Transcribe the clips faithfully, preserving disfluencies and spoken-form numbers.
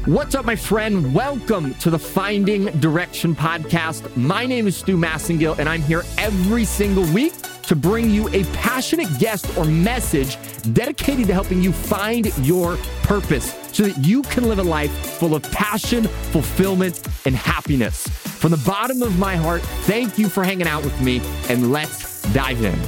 What's up, my friend? Welcome to the Finding Direction podcast. My name is Stu Massengill, and I'm here every single week to bring you a passionate guest or message dedicated to helping you find your purpose so that you can live a life full of passion, fulfillment, and happiness. From the bottom of my heart, thank you for hanging out with me, and let's dive in.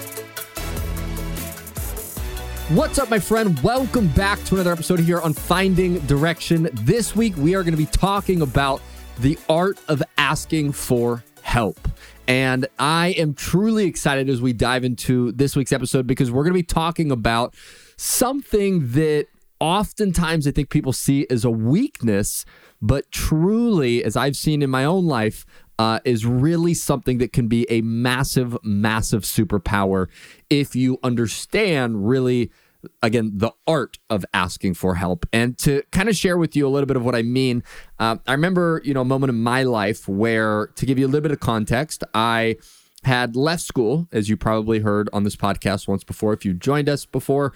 What's up, my friend? Welcome back to another episode here on Finding Direction. This week, we are going to be talking about the art of asking for help. And I am truly excited as we dive into this week's episode because we're going to be talking about something that oftentimes I think people see as a weakness, but truly, as I've seen in my own life, Uh, is really something that can be a massive, massive superpower if you understand really, again, the art of asking for help. And to kind of share with you a little bit of what I mean, uh, I remember, you know, a moment in my life where, to give you a little bit of context, I had left school, as you probably heard on this podcast once before, if you joined us before,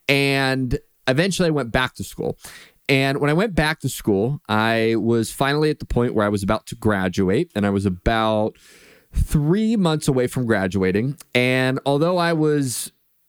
and eventually I went back to school. And when I went back to school, I was finally at the point where I was about to graduate, and I was about three months away from graduating. And although I was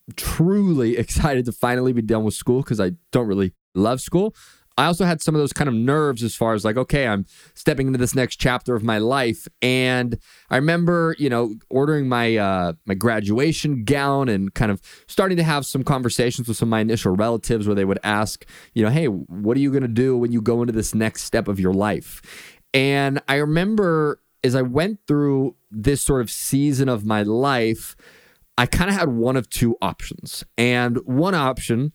truly excited to finally be done with school, because I don't really love school, I also had some of those kind of nerves as far as like, okay, I'm stepping into this next chapter of my life. And I remember, you know, ordering my uh, my graduation gown and kind of starting to have some conversations with some of my initial relatives where they would ask, you know, hey, what are you going to do when you go into this next step of your life? And I remember as I went through this sort of season of my life, I kind of had one of two options. And one option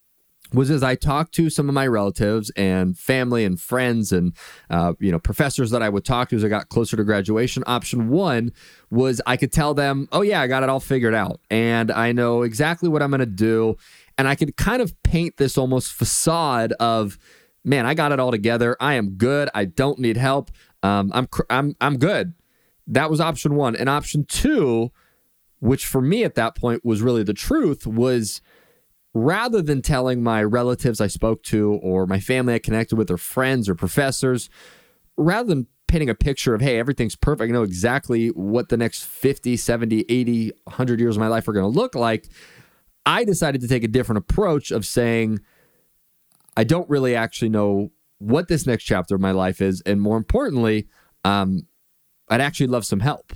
was as I talked to some of my relatives and family and friends and, uh, you know, professors that I would talk to as I got closer to graduation. Option one was I could tell them, oh yeah, I got it all figured out. And I know exactly what I'm going to do. And I could kind of paint this almost facade of, man, I got it all together. I am good. I don't need help. Um, I'm, I'm, I'm good. That was option one. And option two, which for me at that point was really the truth, was rather than telling my relatives I spoke to or my family I connected with or friends or professors, rather than painting a picture of, hey, everything's perfect, I know exactly what the next fifty, seventy, eighty, one hundred years of my life are going to look like, I decided to take a different approach of saying, I don't really actually know what this next chapter of my life is. And more importantly, um, I'd actually love some help.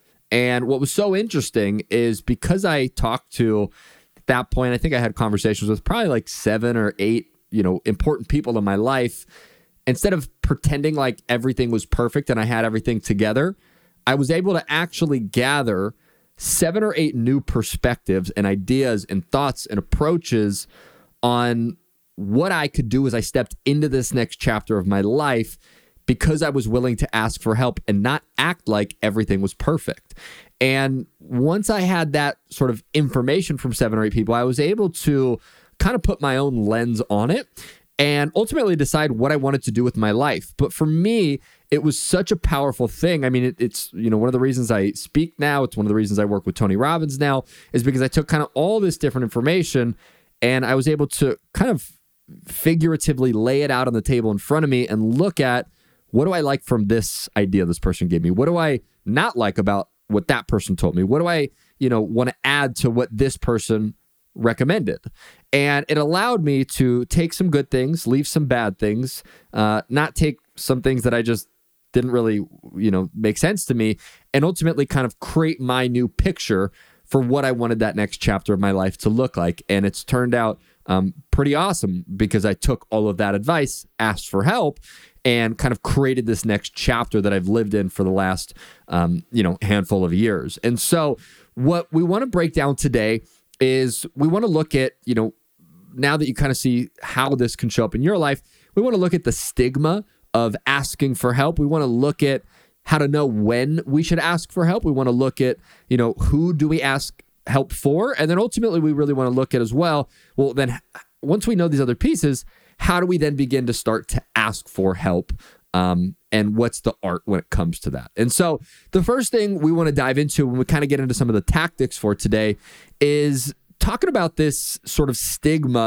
And what was so interesting is because I talked to that point, I think I had conversations with probably like seven or eight, you know, important people in my life. Instead of pretending like everything was perfect and I had everything together, I was able to actually gather seven or eight new perspectives and ideas and thoughts and approaches on what I could do as I stepped into this next chapter of my life because I was willing to ask for help and not act like everything was perfect. And once I had that sort of information from seven or eight people, I was able to kind of put my own lens on it and ultimately decide what I wanted to do with my life. But for me, it was such a powerful thing. I mean, it, it's, you know, one of the reasons I speak now, it's one of the reasons I work with Tony Robbins now, is because I took kind of all this different information and I was able to kind of figuratively lay it out on the table in front of me and look at, what do I like from this idea this person gave me? What do I not like about what that person told me? What do I, you know, want to add to what this person recommended? And it allowed me to take some good things, leave some bad things, uh, not take some things that I just didn't really, you know, make sense to me, and ultimately kind of create my new picture for what I wanted that next chapter of my life to look like. And it's turned out um, pretty awesome because I took all of that advice, asked for help, and kind of created this next chapter that I've lived in for the last, um, you know, handful of years. And so what we want to break down today is we want to look at, you know, now that you kind of see how this can show up in your life, we want to look at the stigma of asking for help. We want to look at how to know when we should ask for help. We want to look at, you know, who do we ask help for? And then ultimately we really want to look at as well, well, then once we know these other pieces, how do we then begin to start to ask for help? Um, and what's the art when it comes to that? And so the first thing we want to dive into when we kind of get into some of the tactics for today is talking about this sort of stigma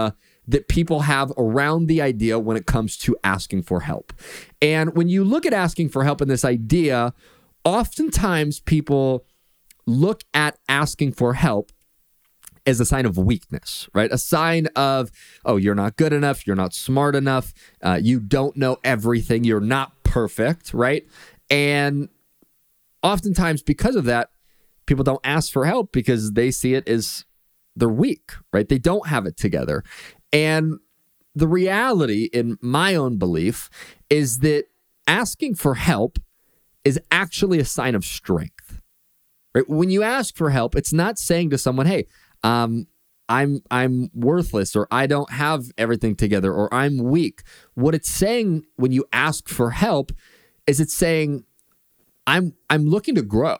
that people have around the idea when it comes to asking for help. And when you look at asking for help in this idea, oftentimes people look at asking for help as a sign of weakness, right? A sign of, oh, you're not good enough, you're not smart enough, uh, you don't know everything, you're not perfect, right? And oftentimes because of that, people don't ask for help because they see it as they're weak, right? They don't have it together. And the reality, in my own belief, is that asking for help is actually a sign of strength, right? When you ask for help, it's not saying to someone, hey, um, I'm I'm worthless, or I don't have everything together, or I'm weak. What it's saying when you ask for help is it's saying, I'm I'm looking to grow.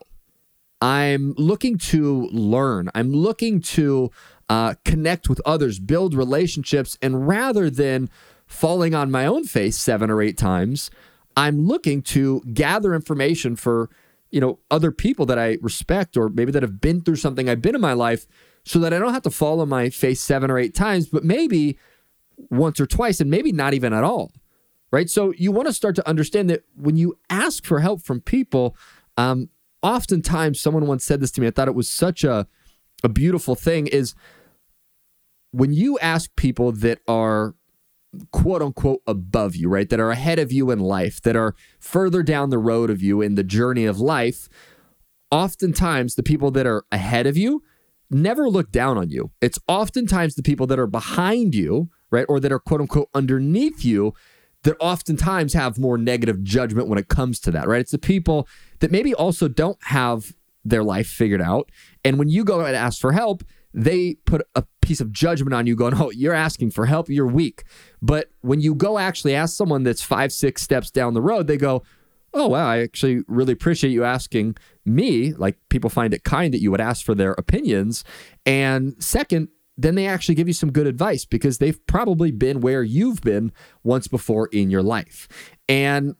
I'm looking to learn. I'm looking to uh, connect with others, build relationships, and rather than falling on my own face seven or eight times, I'm looking to gather information for, you know, other people that I respect, or maybe that have been through something I've been in my life, so that I don't have to fall on my face seven or eight times, but maybe once or twice, and maybe not even at all, right? So you want to start to understand that when you ask for help from people, um, oftentimes someone once said this to me, I thought it was such a, a beautiful thing, is when you ask people that are quote unquote above you, right? That are ahead of you in life, that are further down the road of you in the journey of life, oftentimes the people that are ahead of you never look down on you. It's oftentimes the people that are behind you, right? Or that are quote unquote underneath you that oftentimes have more negative judgment when it comes to that, right? It's the people that maybe also don't have their life figured out. And when you go and ask for help, they put a piece of judgment on you going, oh, you're asking for help, you're weak. But when you go actually ask someone that's five, six steps down the road, they go, oh, wow, I actually really appreciate you asking me. Like, people find it kind that you would ask for their opinions. And second, then they actually give you some good advice because they've probably been where you've been once before in your life. And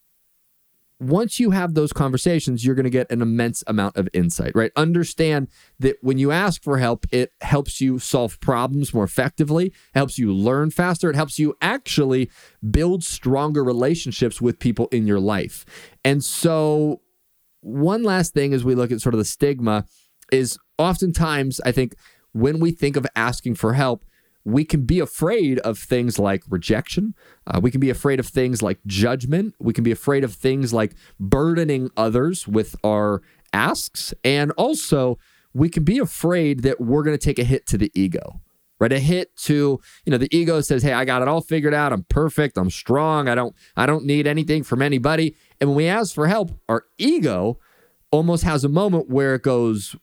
once you have those conversations, you're going to get an immense amount of insight, right? Understand that when you ask for help, it helps you solve problems more effectively, it helps you learn faster, it helps you actually build stronger relationships with people in your life. And so one last thing as we look at sort of the stigma is oftentimes, I think, when we think of asking for help, we can be afraid of things like rejection. Uh, we can be afraid of things like judgment. We can be afraid of things like burdening others with our asks. And also, we can be afraid that we're going to take a hit to the ego, right? A hit to, you know, the ego says, hey, I got it all figured out. I'm perfect. I'm strong. I don't, I don't need anything from anybody. And when we ask for help, our ego almost has a moment where it goes,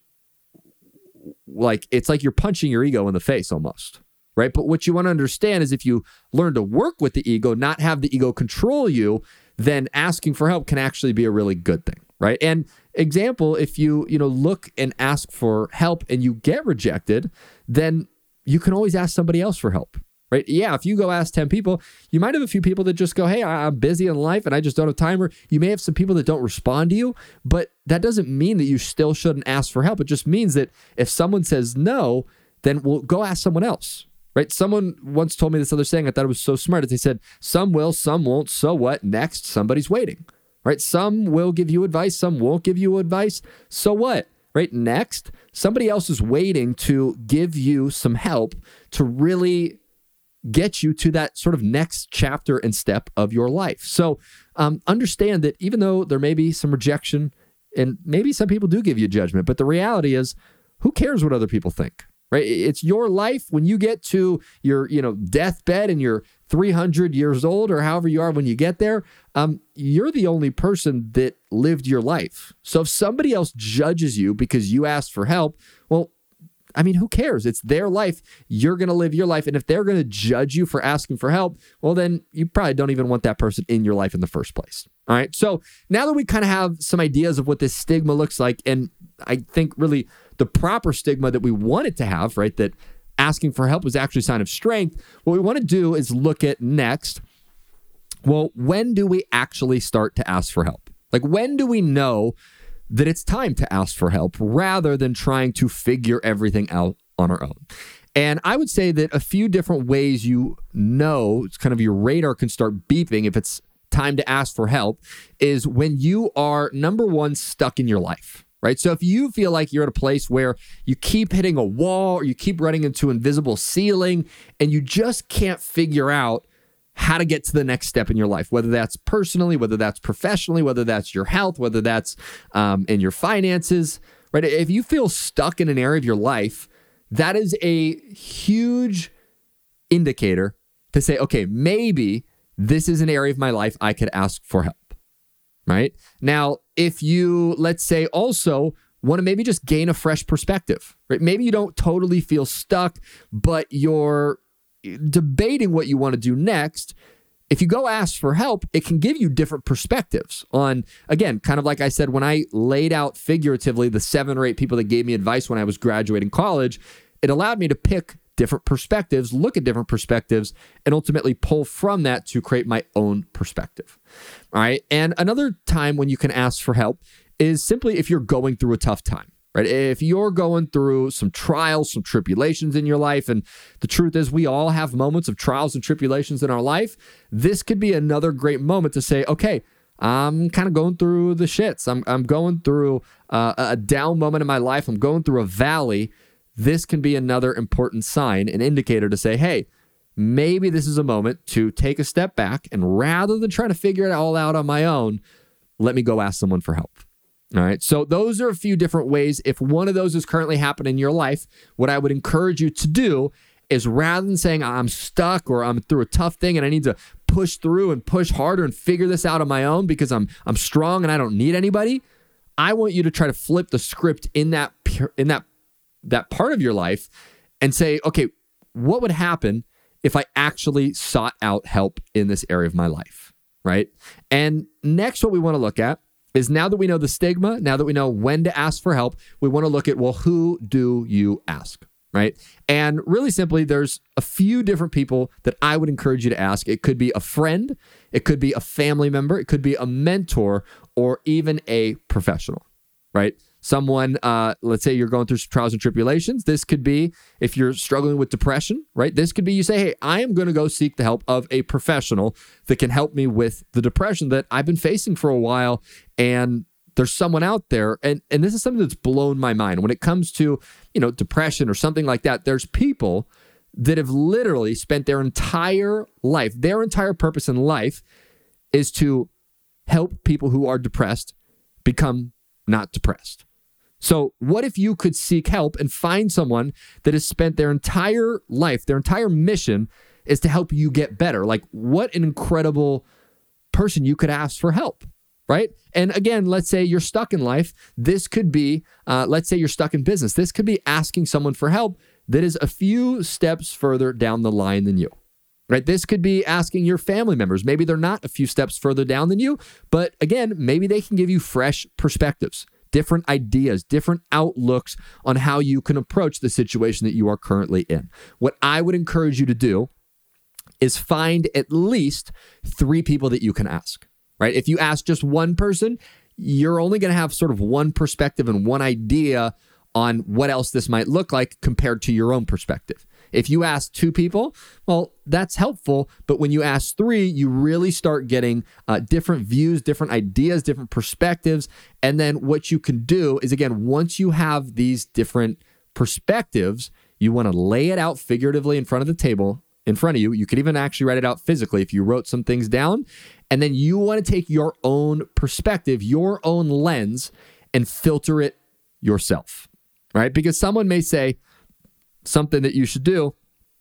like, it's like you're punching your ego in the face almost, right? But what you want to understand is if you learn to work with the ego, not have the ego control you, then asking for help can actually be a really good thing, right? And example, if you, you know, look and ask for help and you get rejected, then you can always ask somebody else for help, right? Yeah, if you go ask ten people, you might have a few people that just go, hey, I'm busy in life and I just don't have time. Or you may have some people that don't respond to you, but that doesn't mean that you still shouldn't ask for help. It just means that if someone says no, then we'll go ask someone else, right? Someone once told me this other saying, I thought it was so smart. They said, some will, some won't. So what? Next, somebody's waiting, right? Some will give you advice. Some won't give you advice. So what? Right? Next, somebody else is waiting to give you some help to really get you to that sort of next chapter and step of your life. So um, understand that even though there may be some rejection and maybe some people do give you judgment, but the reality is, who cares what other people think, right? It's your life. When you get to your, you know, deathbed and you're three hundred years old or however you are when you get there, um, you're the only person that lived your life. So if somebody else judges you because you asked for help, well, I mean, who cares? It's their life. You're going to live your life. And if they're going to judge you for asking for help, well, then you probably don't even want that person in your life in the first place. All right. So now that we kind of have some ideas of what this stigma looks like, and I think really the proper stigma that we want it to have, right, that asking for help is actually a sign of strength, what we want to do is look at next, well, when do we actually start to ask for help? Like, when do we know that it's time to ask for help rather than trying to figure everything out on our own? And I would say that a few different ways you know, it's kind of your radar can start beeping if it's time to ask for help, is when you are, number one, stuck in your life, right? So if you feel like you're at a place where you keep hitting a wall or you keep running into an invisible ceiling and you just can't figure out how to get to the next step in your life, whether that's personally, whether that's professionally, whether that's your health, whether that's um, in your finances, right? If you feel stuck in an area of your life, that is a huge indicator to say, okay, maybe this is an area of my life I could ask for help, right? Now, if you, let's say, also want to maybe just gain a fresh perspective, right? Maybe you don't totally feel stuck, but you're debating what you want to do next. If you go ask for help, it can give you different perspectives on, again, kind of like I said, when I laid out figuratively the seven or eight people that gave me advice when I was graduating college, it allowed me to pick different perspectives, look at different perspectives, and ultimately pull from that to create my own perspective. All right. And another time when you can ask for help is simply if you're going through a tough time, right? If you're going through some trials, some tribulations in your life, and the truth is we all have moments of trials and tribulations in our life, this could be another great moment to say, okay, I'm kind of going through the shits. I'm, I'm going through uh, a down moment in my life. I'm going through a valley. This can be another important sign, an indicator to say, hey, maybe this is a moment to take a step back, and rather than trying to figure it all out on my own, let me go ask someone for help. All right. So those are a few different ways. If one of those is currently happening in your life, what I would encourage you to do is, rather than saying I'm stuck or I'm through a tough thing and I need to push through and push harder and figure this out on my own because I'm I'm strong and I don't need anybody, I want you to try to flip the script in that in that that part of your life and say, okay, what would happen if I actually sought out help in this area of my life, right? And next, what we want to look at is, now that we know the stigma, now that we know when to ask for help, we want to look at, well, who do you ask, right? And really simply, there's a few different people that I would encourage you to ask. It could be a friend, it could be a family member, it could be a mentor, or even a professional, right? Someone, uh, let's say you're going through some trials and tribulations. This could be, if you're struggling with depression, right? This could be you say, hey, I am going to go seek the help of a professional that can help me with the depression that I've been facing for a while. And there's someone out there. And, and this is something that's blown my mind. When it comes to, you know, depression or something like that, there's people that have literally spent their entire life, their entire purpose in life is to help people who are depressed become not depressed. So what if you could seek help and find someone that has spent their entire life, their entire mission is to help you get better? Like, what an incredible person you could ask for help, right? And again, let's say you're stuck in life. This could be, uh, let's say you're stuck in business. This could be asking someone for help that is a few steps further down the line than you, right? This could be asking your family members. Maybe they're not a few steps further down than you, but again, maybe they can give you fresh perspectives, different ideas, different outlooks on how you can approach the situation that you are currently in. What I would encourage you to do is find at least three people that you can ask, right? If you ask just one person, you're only going to have sort of one perspective and one idea on what else this might look like compared to your own perspective. If you ask two people, well, that's helpful. But when you ask three, you really start getting uh, different views, different ideas, different perspectives. And then what you can do is, again, once you have these different perspectives, you want to lay it out figuratively in front of the table, in front of you. You could even actually write it out physically if you wrote some things down. And then you want to take your own perspective, your own lens, and filter it yourself, right? Because someone may say something that you should do,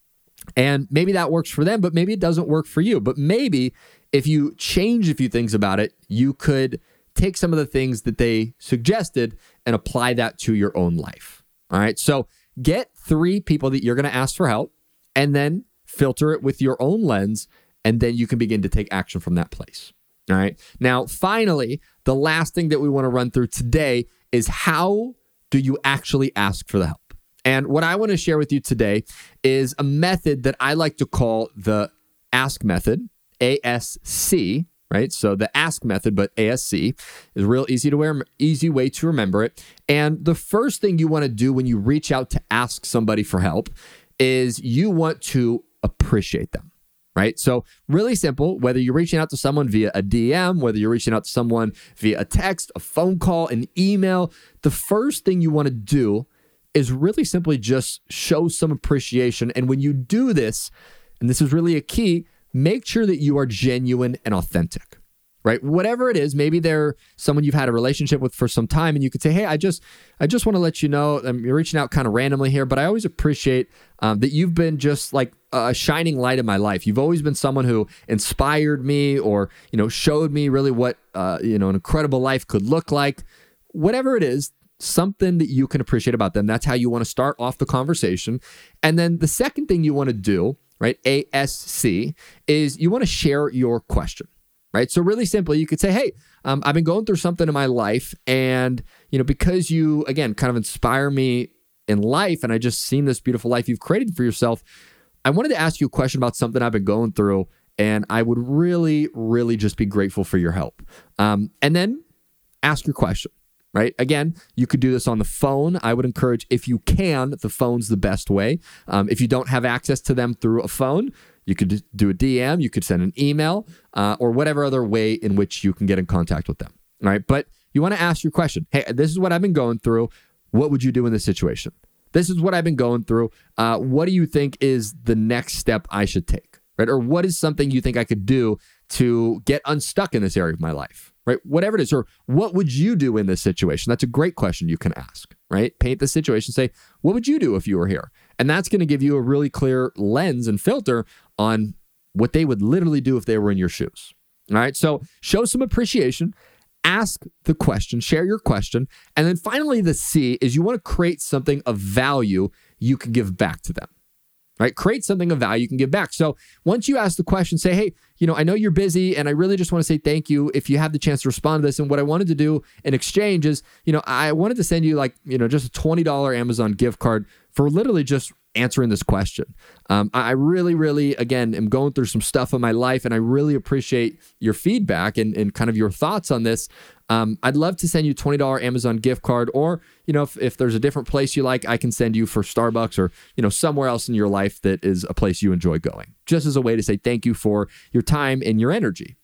and maybe that works for them, but maybe it doesn't work for you. But maybe if you change a few things about it, you could take some of the things that they suggested and apply that to your own life. All right. So get three people that you're going to ask for help, and then filter it with your own lens, and then you can begin to take action from that place. All right. Now, finally, the last thing that we want to run through today is, how do you actually ask for the help? And what I want to share with you today is a method that I like to call the ASK method, A S C, right? So the ASK method, but A S C is a real easy to wear, easy way to remember it. And the first thing you want to do when you reach out to ask somebody for help is you want to appreciate them, right? So really simple, whether you're reaching out to someone via a D M, whether you're reaching out to someone via a text, a phone call, an email, the first thing you want to do is really simply just show some appreciation. And when you do this, and this is really a key, make sure that you are genuine and authentic, right? Whatever it is, maybe they're someone you've had a relationship with for some time, and you could say, hey, I just I just want to let you know, I'm you're reaching out kind of randomly here, but I always appreciate um, that you've been just like a shining light in my life. You've always been someone who inspired me, or, you know, showed me really what, uh, you know, an incredible life could look like. Whatever it is, something that you can appreciate about them. That's how you want to start off the conversation. And then the second thing you want to do, right, A S C, is you want to share your question, right? So really simply, you could say, hey, um, I've been going through something in my life, and, you know, because you, again, kind of inspire me in life, and I just seen this beautiful life you've created for yourself, I wanted to ask you a question about something I've been going through, and I would really, really just be grateful for your help. Um, and then ask your question. Right? Again, you could do this on the phone. I would encourage, if you can, the phone's the best way. Um, if you don't have access to them through a phone, you could do a D M, you could send an email, uh, or whatever other way in which you can get in contact with them. All right? But you want to ask your question. Hey, this is what I've been going through. What would you do in this situation? This is what I've been going through. Uh, what do you think is the next step I should take? Right? Or what is something you think I could do to get unstuck in this area of my life? Right? Whatever it is, or what would you do in this situation? That's a great question you can ask, right? Paint the situation, say, what would you do if you were here? And that's going to give you a really clear lens and filter on what they would literally do if they were in your shoes. All right. So show some appreciation, ask the question, share your question. And then finally, the C is you want to create something of value you can give back to them. Right? Create something of value you can give back. So once you ask the question, say, hey, you know, I know you're busy, and I really just want to say thank you if you have the chance to respond to this. And what I wanted to do in exchange is, you know, I wanted to send you like, you know, just a twenty dollars Amazon gift card for literally just answering this question. Um, I really, really, again, am going through some stuff in my life, and I really appreciate your feedback and, and kind of your thoughts on this. Um, I'd love to send you a twenty dollars Amazon gift card, or, you know, if, if there's a different place you like, I can send you for Starbucks, or, you know, somewhere else in your life that is a place you enjoy going, just as a way to say thank you for your time and your energy.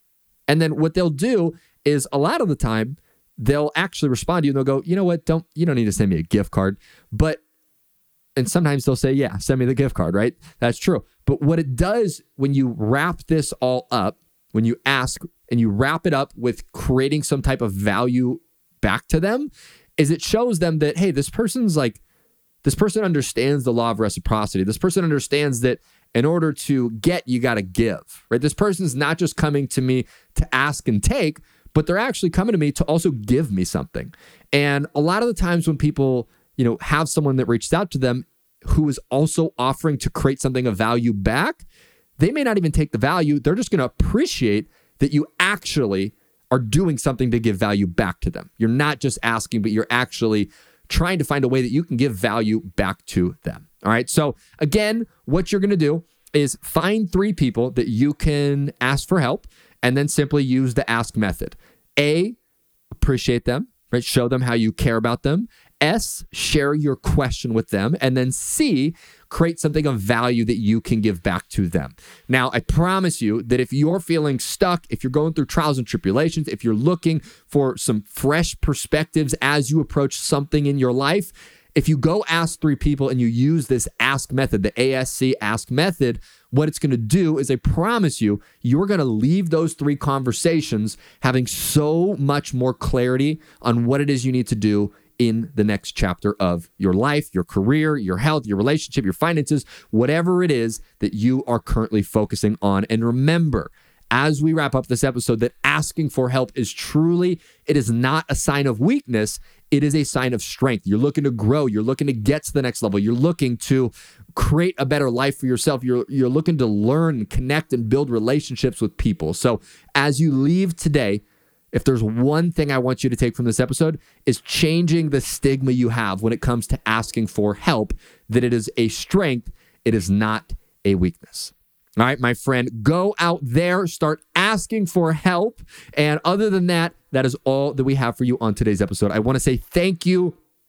And then what they'll do is, a lot of the time, they'll actually respond to you and they'll go, you know what, don't, you don't need to send me a gift card. But And sometimes they'll say, yeah, send me the gift card, right? That's true. But what it does when you wrap this all up, when you ask and you wrap it up with creating some type of value back to them, is it shows them that, hey, this person's like, this person understands the law of reciprocity. This person understands that in order to get, you got to give, right? This person's not just coming to me to ask and take, but they're actually coming to me to also give me something. And a lot of the times when people, you know, have someone that reaches out to them who is also offering to create something of value back, they may not even take the value. They're just going to appreciate that you actually are doing something to give value back to them. You're not just asking, but you're actually trying to find a way that you can give value back to them. All right. So again, what you're going to do is find three people that you can ask for help, and then simply use the ask method. A, appreciate them, right? Show them how you care about them. S, share your question with them. And then C, create something of value that you can give back to them. Now, I promise you that if you're feeling stuck, if you're going through trials and tribulations, if you're looking for some fresh perspectives as you approach something in your life, if you go ask three people and you use this ask method, the A S C ask method, what it's going to do is, I promise you, you're going to leave those three conversations having so much more clarity on what it is you need to do in the next chapter of your life, your career, your health, your relationship, your finances, whatever it is that you are currently focusing on. And remember, as we wrap up this episode, that asking for help is truly, it is not a sign of weakness. It is a sign of strength. You're looking to grow. You're looking to get to the next level. You're looking to create a better life for yourself. You're, you're looking to learn and connect and build relationships with people. So as you leave today, if there's one thing I want you to take from this episode, is changing the stigma you have when it comes to asking for help, that it is a strength. It is not a weakness. All right, my friend, go out there, start asking for help. And other than that, that is all that we have for you on today's episode. I want to say thank you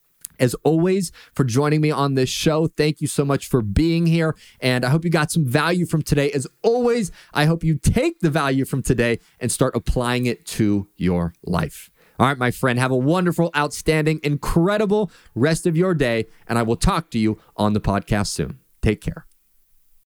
as always, for joining me on this show. Thank you so much for being here. And I hope you got some value from today. As always, I hope you take the value from today and start applying it to your life. All right, my friend, have a wonderful, outstanding, incredible rest of your day. And I will talk to you on the podcast soon. Take care.